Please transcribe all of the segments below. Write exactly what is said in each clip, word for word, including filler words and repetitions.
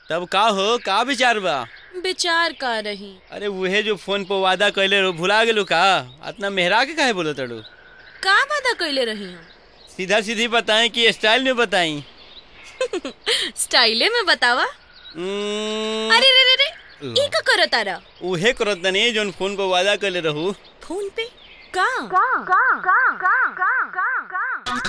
तब का हो, का विचार बा? विचार का रही। अरे वहे जो फोन पर वादा कैले रहो भुला गेलू का? इतना मेहरा के काहे बोलो तड़ू? का वादा कैले रही हम? सीधा सीधी बताएं कि स्टाइल में बताई? स्टाइले में बतावा। अरे रे रे रे ई का करत तारा? उहे करत नहीं जोन फोन पर वादा कैले रहू। फोन पे का? का का का का का का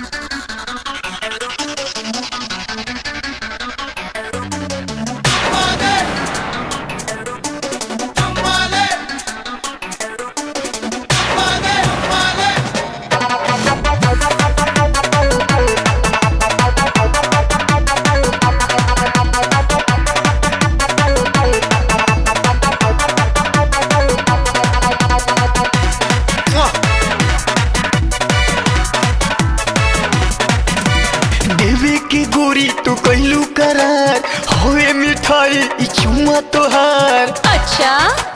तू कहलू करार होए मिठाई चुम्मा तोहार। अच्छा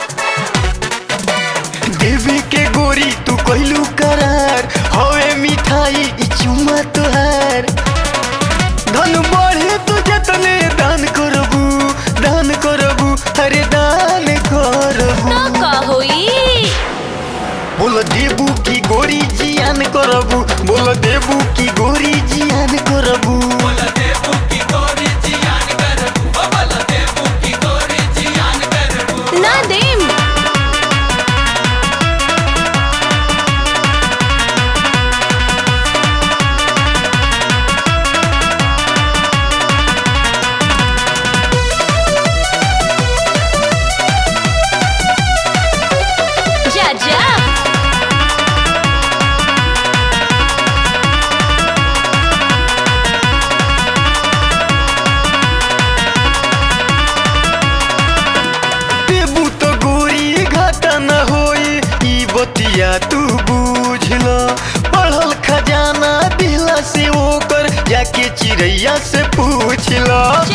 देवी के गोरी तू कहलू करार होए मिठाई चुम्मा तोहार। धन बढ़े तू जतने दान करबू दान करबू अरे दान करबू ना का होई? बोल देबू की गोरी जियान करबू बोल देबू की गोरी जियान करबू ना देम। जा जा बतिया तू बूझल पढ़ल खजाना दिला से ओकर जाके चिड़ैया से पूछल।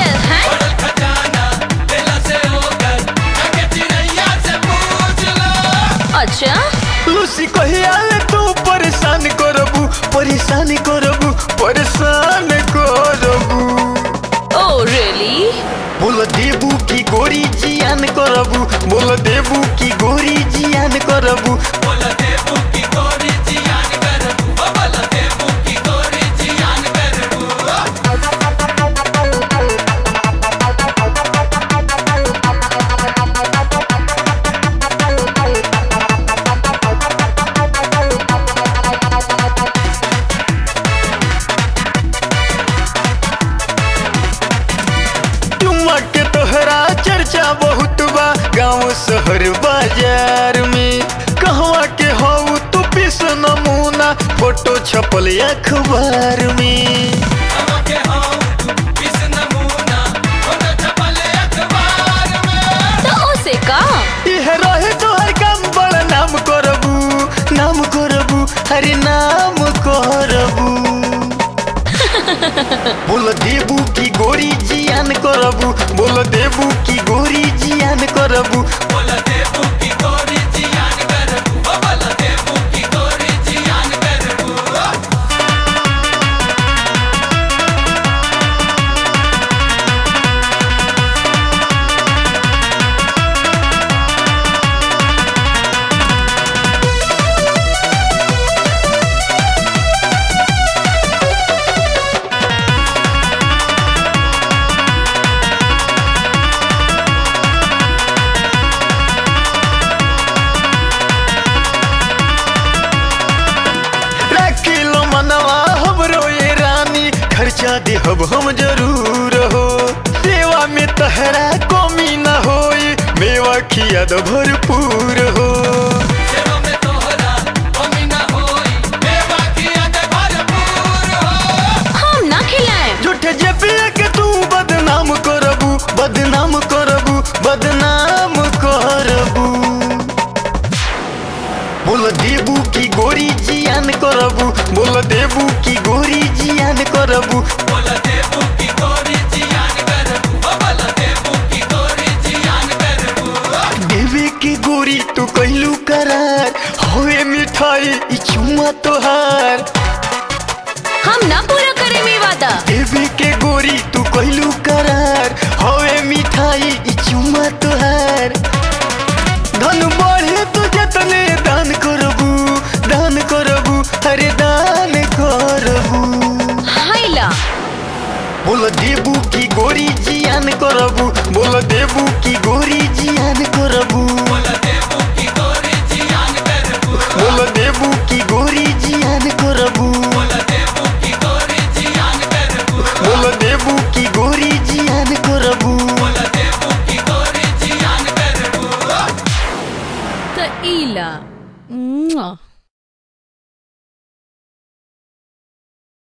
अच्छा लूसी कहिया तू परेशान करबू परेशान करबू परेशान करबू। Oh really? बोल देबू की गोरी जियान करबू बोल देबू की गोरी जियान करबू बोल देबू की गोरी जियान करबू बोल देबू की गोरी जियान करबू। चुम्मा के तोहरा चर्चा बहुत बा गाँव शहर बाजार में। कहवा के हो तू पीस नमूना फोटो छपल अखबार में। तो उसे का? यह रहे तोहर काम बड़ा नाम करबू नाम करबू अरे नाम करबू। बोल देबू की गोरी जियान करबू बोल देबू की गोरी जियान करबू बोल देबू की गोरी जियान करबू बोल देबू की गोरी जियान करबू। खर्चा देहब हम जरूर हो सेवा में तहरा कमी न होई मेवा खियाद भरपूर हो। हम ना खिलाएं। झूठे जे पिए के तू बदनाम करबू बदनाम करबू बदनाम करबू। बोल देबू की गोरी जियान करबू बोल देबू की गोरी जियान करबू बोल देबू की गोरी जियान करबू बोल देबू की गोरी जियान करबू। देवी की गोरी तू कहलू करार होए मिठाई चुम्मा तोहार। हम ना पूरा करे में वादा। देवी के गोरी तू कहलू करार होए बोल देबू की गोरी जियान करबू बोल देबू की गोरी जियान करबू बोल देबू की गोरी जियान करबू बोल देबू की गोरी जियान करबू बोल देबू की गोरी जियान करबू बोल देबू की गोरी जियान करबू बोल देबू की गोरी जियान करबू त इला